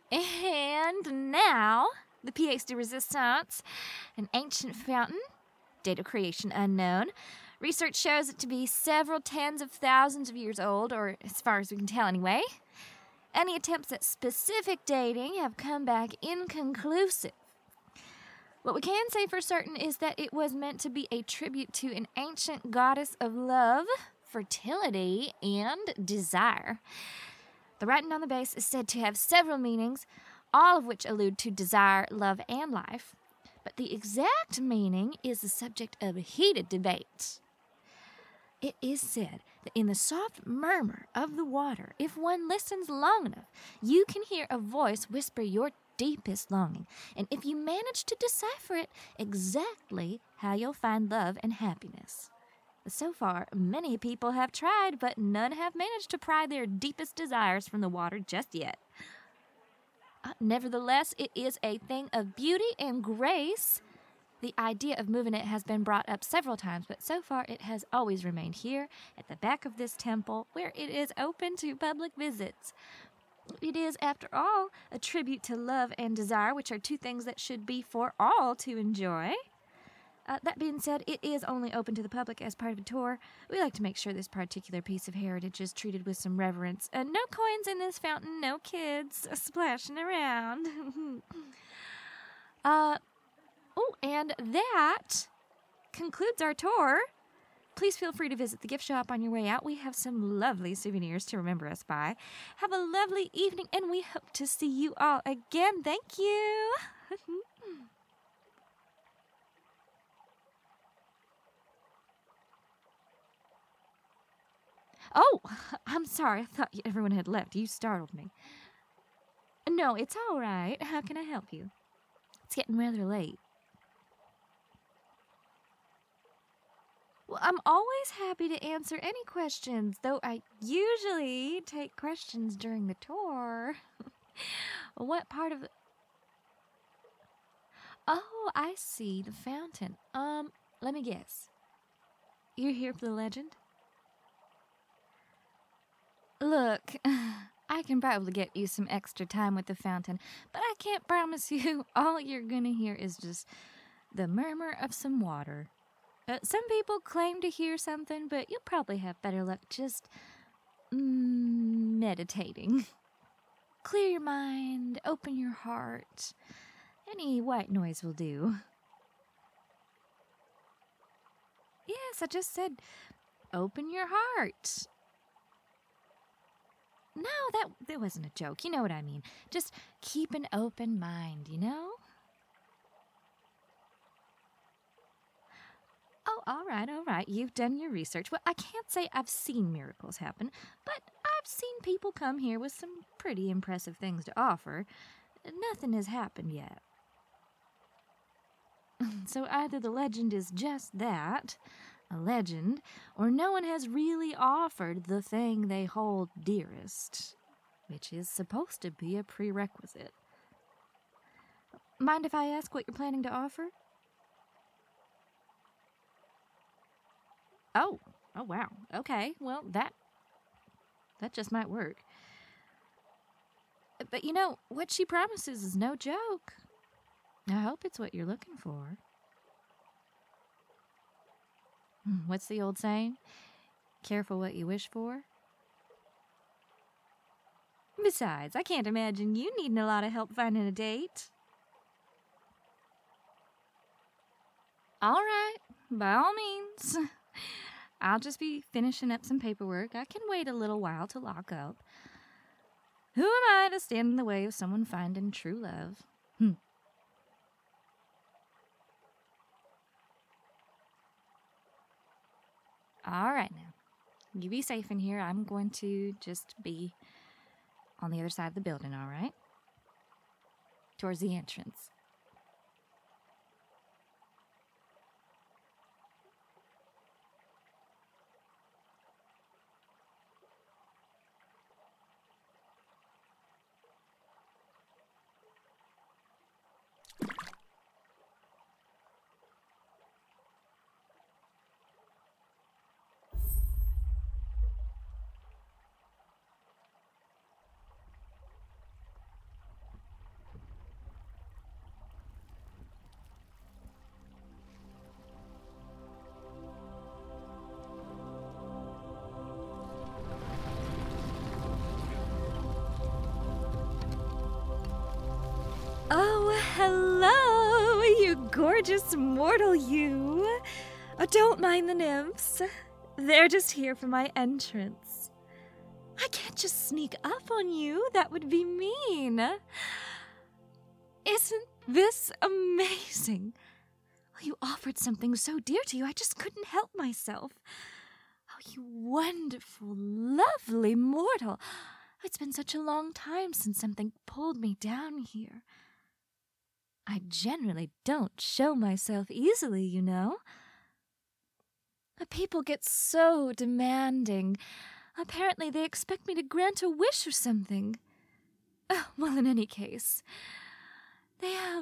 And now, the pièce de résistance, an ancient fountain, date of creation unknown. Research shows it to be several tens of thousands of years old, or as far as we can tell anyway. Any attempts at specific dating have come back inconclusive. What we can say for certain is that it was meant to be a tribute to an ancient goddess of love, fertility, and desire. The writing on the base is said to have several meanings, all of which allude to desire, love, and life. But the exact meaning is the subject of heated debate. It is said that in the soft murmur of the water, if one listens long enough, you can hear a voice whisper your deepest longing, and if you manage to decipher it, exactly how you'll find love and happiness. So far, many people have tried, but none have managed to pry their deepest desires from the water just yet. Nevertheless, it is a thing of beauty and grace. The idea of moving it has been brought up several times, but so far it has always remained here at the back of this temple, where it is open to public visits. It is, after all, a tribute to love and desire, which are two things that should be for all to enjoy. That being said, it is only open to the public as part of a tour. We like to make sure this particular piece of heritage is treated with some reverence. No coins in this fountain, no kids splashing around. And that concludes our tour. Please feel free to visit the gift shop on your way out. We have some lovely souvenirs to remember us by. Have a lovely evening, and we hope to see you all again. Thank you. Oh, I'm sorry. I thought everyone had left. You startled me. No, it's all right. How can I help you? It's getting rather late. Well, I'm always happy to answer any questions, though I usually take questions during the tour. What part of the... Oh, I see. The fountain. Let me guess. You're here for the legend? Look, I can probably get you some extra time with the fountain, but I can't promise you all you're gonna hear is just the murmur of some water. Some people claim to hear something, but you'll probably have better luck just meditating. Clear your mind, open your heart. Any white noise will do. Yes, I just said open your heart. No, that wasn't a joke. You know what I mean. Just keep an open mind, you know? Oh, all right. You've done your research. Well, I can't say I've seen miracles happen, but I've seen people come here with some pretty impressive things to offer. Nothing has happened yet. So either the legend is just that, a legend, or no one has really offered the thing they hold dearest, which is supposed to be a prerequisite. Mind if I ask what you're planning to offer? Oh, wow. Okay, well, that just might work. But you know, what she promises is no joke. I hope it's what you're looking for. What's the old saying? Careful what you wish for? Besides, I can't imagine you needing a lot of help finding a date. All right, by all means. I'll just be finishing up some paperwork. I can wait a little while to lock up. Who am I to stand in the way of someone finding true love? All right, now. You be safe in here. I'm going to just be on the other side of the building, all right? Towards the entrance. gorgeous mortal you. Don't mind the nymphs. They're just here for my entrance. I can't just sneak up on you. That would be mean. Isn't this amazing? You offered something so dear to you, I just couldn't help myself. Oh, you wonderful, lovely mortal. It's been such a long time since something pulled me down here. I generally don't show myself easily, you know. People get so demanding. Apparently they expect me to grant a wish or something. Well, in any case, they have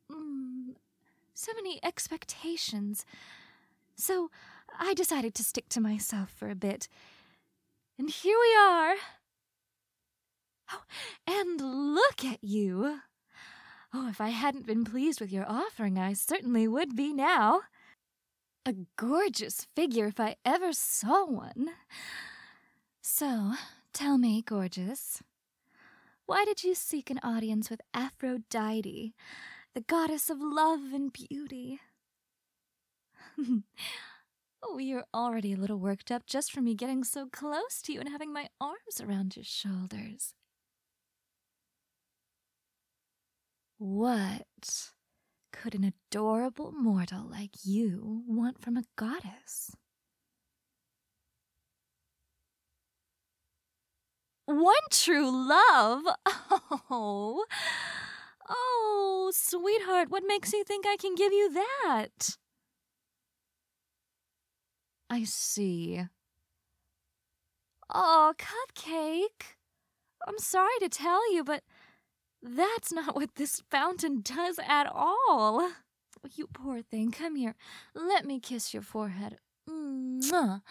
so many expectations. So I decided to stick to myself for a bit. And here we are. Oh, and look at you. Oh, if I hadn't been pleased with your offering, I certainly would be now. A gorgeous figure if I ever saw one. So, tell me, gorgeous, why did you seek an audience with Aphrodite, the goddess of love and beauty? Oh, you're already a little worked up just from me getting so close to you and having my arms around your shoulders. What could an adorable mortal like you want from a goddess? One true love? Oh, sweetheart, what makes you think I can give you that? I see. Oh, Cupcake. I'm sorry to tell you, but that's not what this fountain does at all. You poor thing, come here. Let me kiss your forehead. Mwah.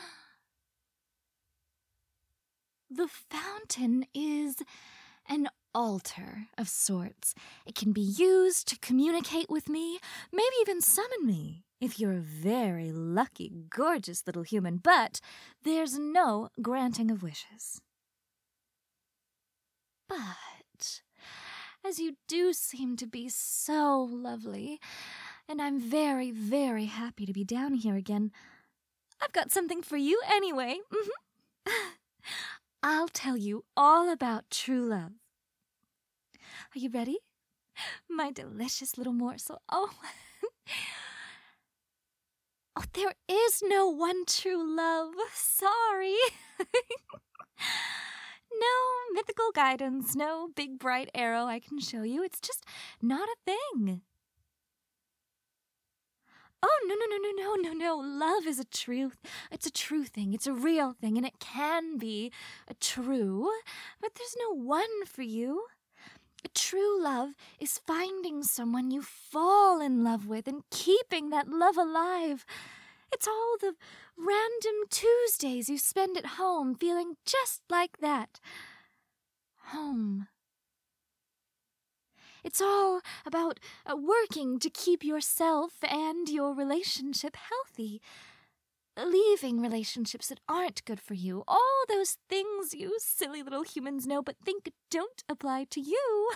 The fountain is an altar of sorts. It can be used to communicate with me, maybe even summon me, if you're a very lucky, gorgeous little human, but there's no granting of wishes. But as you do seem to be so lovely, and I'm very, very happy to be down here again, I've got something for you anyway. I'll tell you all about true love. Are you ready? My delicious little morsel. Oh, there is no one true love. Sorry. No mythical guidance, no big bright arrow I can show you. It's just not a thing. Oh, no. Love is it's a true thing. It's a real thing, and it can be true, but there's no one for you. True love is finding someone you fall in love with and keeping that love alive. It's all the random Tuesdays you spend at home feeling just like that. Home. It's all about working to keep yourself and your relationship healthy. Leaving relationships that aren't good for you. All those things you silly little humans know but think don't apply to you.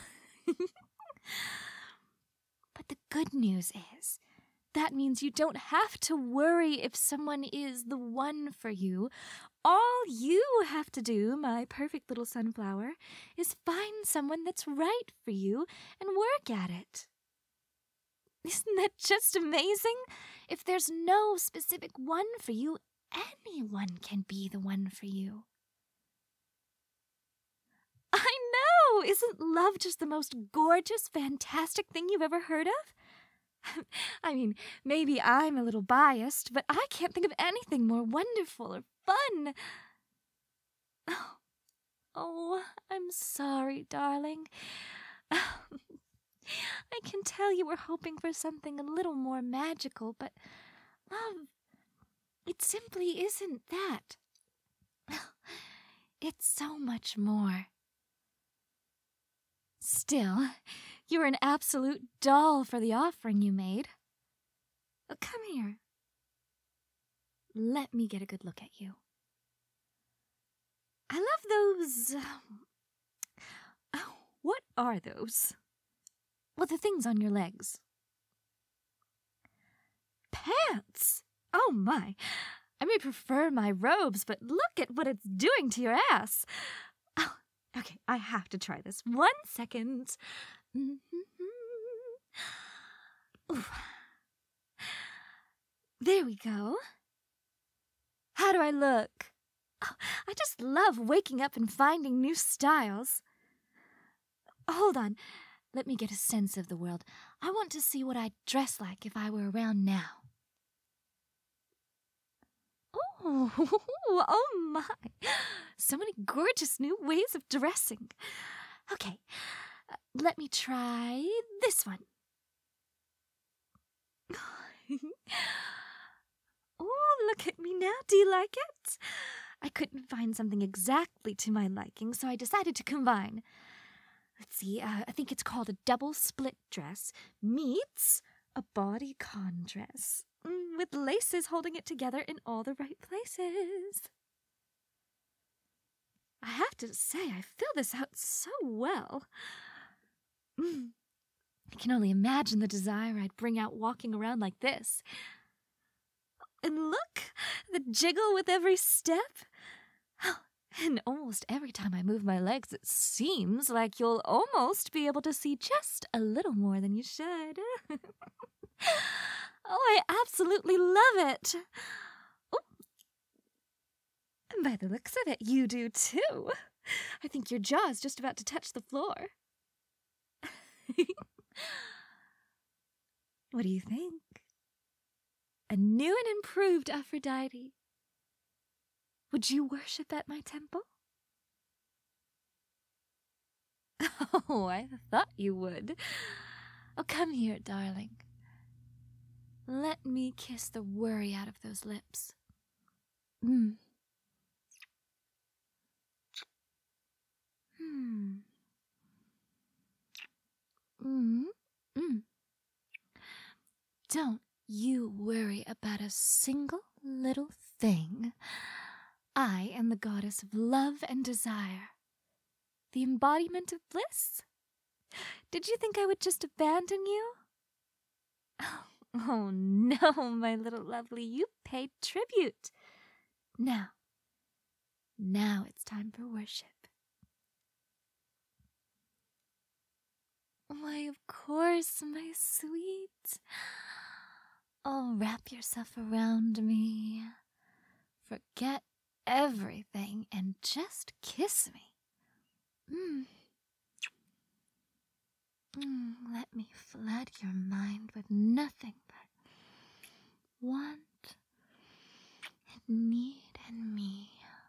But the good news is, that means you don't have to worry if someone is the one for you. All you have to do, my perfect little sunflower, is find someone that's right for you and work at it. Isn't that just amazing? If there's no specific one for you, anyone can be the one for you. I know! Isn't love just the most gorgeous, fantastic thing you've ever heard of? I mean, maybe I'm a little biased, but I can't think of anything more wonderful or fun. Oh, I'm sorry, darling. I can tell you were hoping for something a little more magical, but love, it simply isn't that. It's so much more. Still, you're an absolute doll for the offering you made. Come here. Let me get a good look at you. I love those... what are those? Well, the things on your legs. pants! Oh my! I may prefer my robes, but look at what it's doing to your ass! Oh, okay, I have to try this. 1 second. Ooh. There we go. How do I look? Oh, I just love waking up and finding new styles. Hold on. Let me get a sense of the world. I want to see what I'd dress like if I were around now. Oh, oh my. So many gorgeous new ways of dressing. Okay, let me try this one. Oh, look at me now. Do you like it? I couldn't find something exactly to my liking, so I decided to combine. Let's see, I think it's called a double split dress meets a bodycon dress with laces holding it together in all the right places. I have to say, I fill this out so well. I can only imagine the desire I'd bring out walking around like this. And look, the jiggle with every step. And almost every time I move my legs, it seems like you'll almost be able to see just a little more than you should. Oh, I absolutely love it. Oh. And by the looks of it, you do too. I think your jaw's just about to touch the floor. What do you think? A new and improved Aphrodite. Would you worship at my temple? Oh, I thought you would. Oh, come here, darling. Let me kiss the worry out of those lips. Don't you worry about a single little thing. I am the goddess of love and desire, the embodiment of bliss. Did you think I would just abandon you? Oh no, my little lovely, you paid tribute. Now it's time for worship. Why, of course, my sweet. Oh, wrap yourself around me. Forget everything and just kiss me. Let me flood your mind with nothing but want and need and me.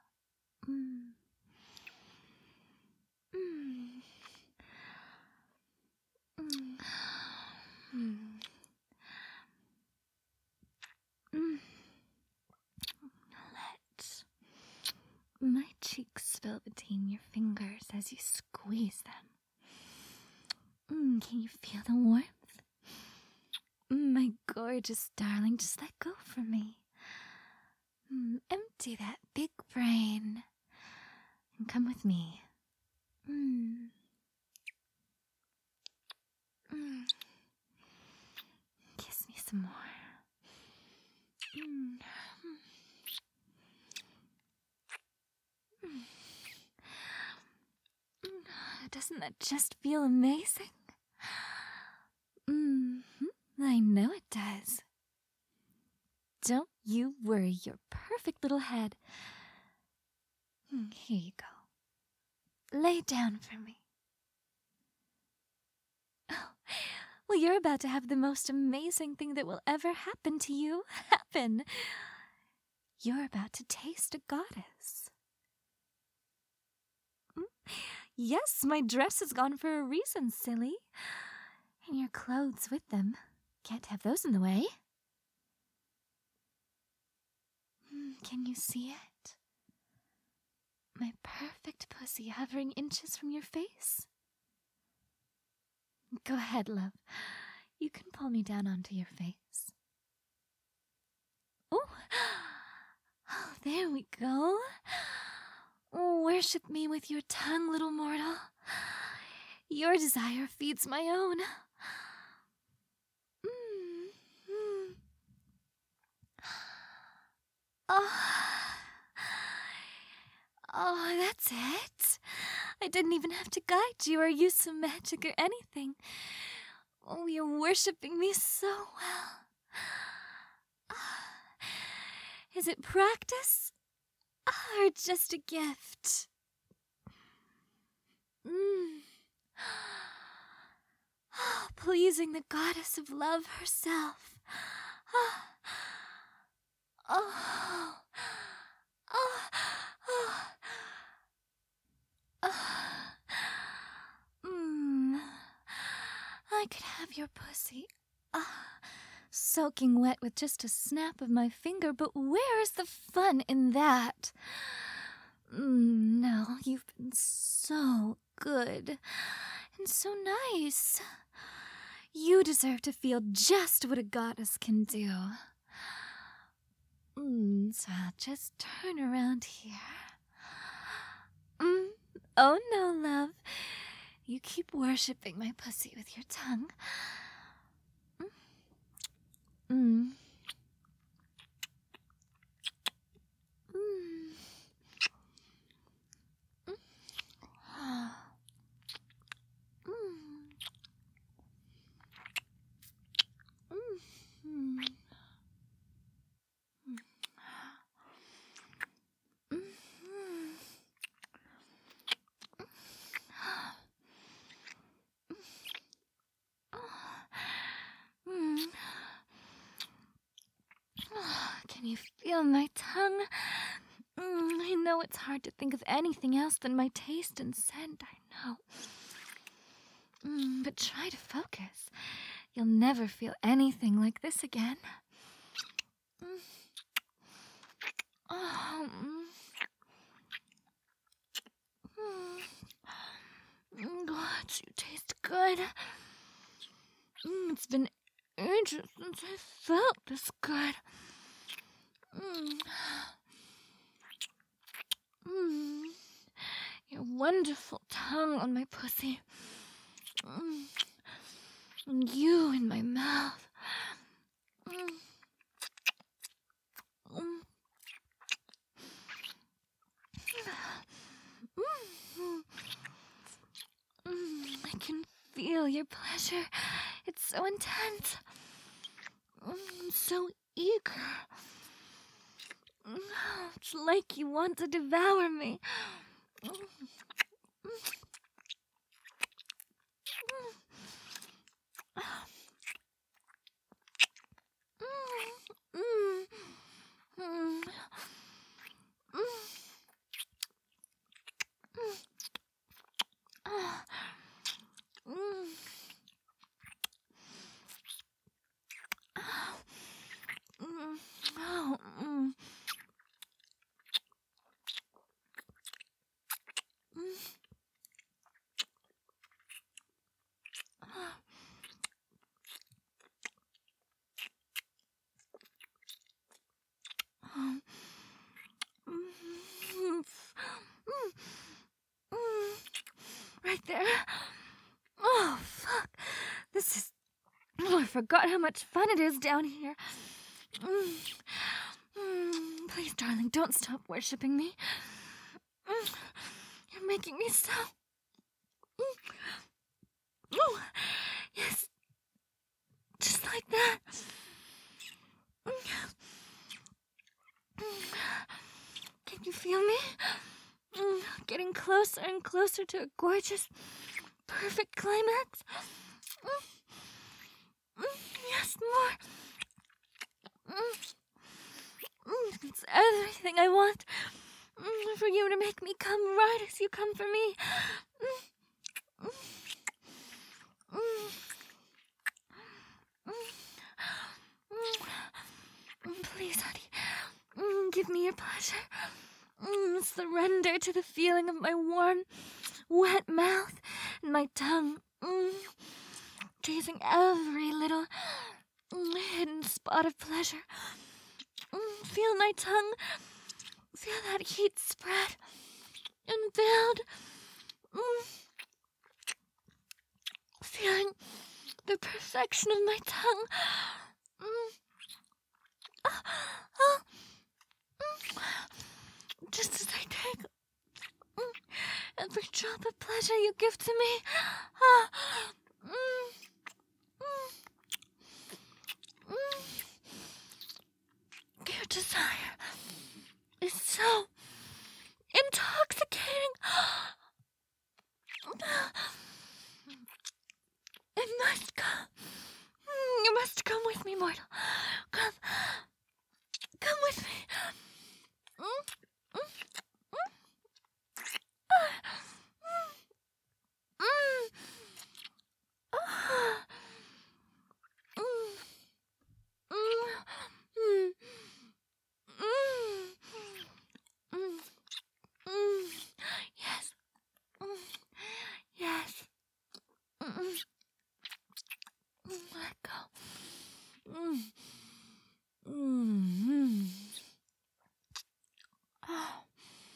Let my cheeks spill between your fingers as you squeeze them. Can you feel the warmth? My gorgeous darling, just let go for me. Empty that big brain and come with me. Kiss me some more. Doesn't that just feel amazing? I know it does. Don't you worry your perfect little head. Here you go. Lay down for me. Oh, well, you're about to have the most amazing thing that will ever happen to you happen. You're about to taste a goddess. Yes, my dress is gone for a reason, silly. And your clothes with them. Can't have those in the way. Can you see it? My perfect pussy hovering inches from your face. Go ahead, love. You can pull me down onto your face. Oh, there we go. Worship me with your tongue, little mortal. Your desire feeds my own. Oh, oh, that's it. I didn't even have to guide you or use some magic or anything. Oh, you're worshipping me so well. Is it practice or just a gift? Pleasing the goddess of love herself. Oh. I could have your pussy soaking wet with just a snap of my finger, but where is the fun in that? No, you've been so good and so nice. You deserve to feel just what a goddess can do. So I'll just turn around here. Oh no, love. You keep worshipping my pussy with your tongue. Can you feel my tongue? I know it's hard to think of anything else than my taste and scent, I know. But try to focus. You'll never feel anything like this again. God, you taste good. It's been ages since I felt this good. Your wonderful tongue on my pussy. And you in my mouth. I can feel your pleasure. It's so intense. I'm so eager. It's like you want to devour me. Right there. Oh, fuck. This is... Oh, I forgot how much fun it is down here. Please, darling, don't stop worshipping me. You're making me so... Oh, yes. Just like that. Can you feel me? Getting closer and closer to a gorgeous, perfect climax. Yes, more. It's everything I want. For you to make me come right as you come for me. Please, honey, give me your pleasure. Surrender to the feeling of my warm, wet mouth and my tongue. Chasing every little hidden spot of pleasure. Feel my tongue. Feel that heat spread and build. Feeling the perfection of my tongue. every drop of pleasure you give to me. Ah. Your desire is so intoxicating. It must come. You must come with me, mortal. Come with me. Yes. Yes. Let go. Oh.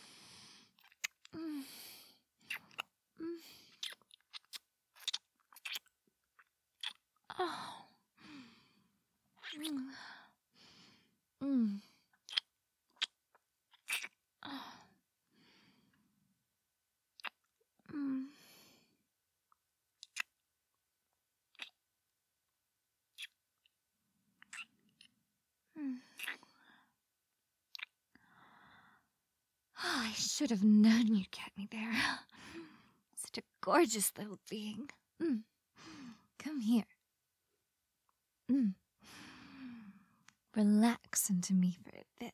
Oh. I should have known you'd get me there. Such a gorgeous little being. Come here. Relax into me for a bit.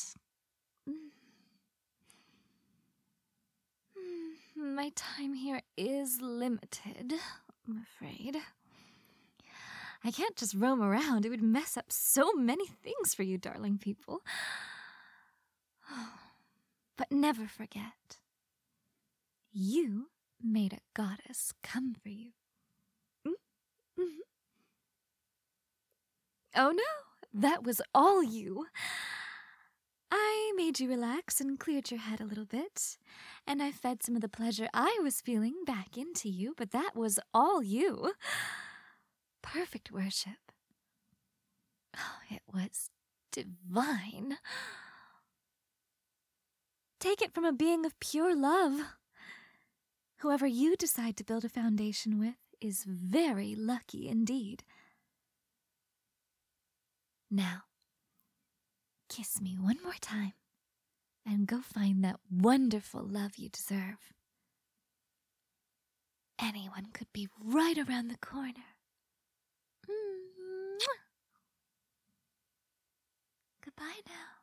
My time here is limited, I'm afraid. I can't just roam around. It would mess up so many things for you, darling people. But never forget, you made a goddess come for you. Oh no, that was all you. I made you relax and cleared your head a little bit, and I fed some of the pleasure I was feeling back into you, but that was all you. Perfect worship. Oh, it was divine. Take it from a being of pure love. Whoever you decide to build a foundation with is very lucky indeed. Now, kiss me one more time and go find that wonderful love you deserve. Anyone could be right around the corner. Goodbye now.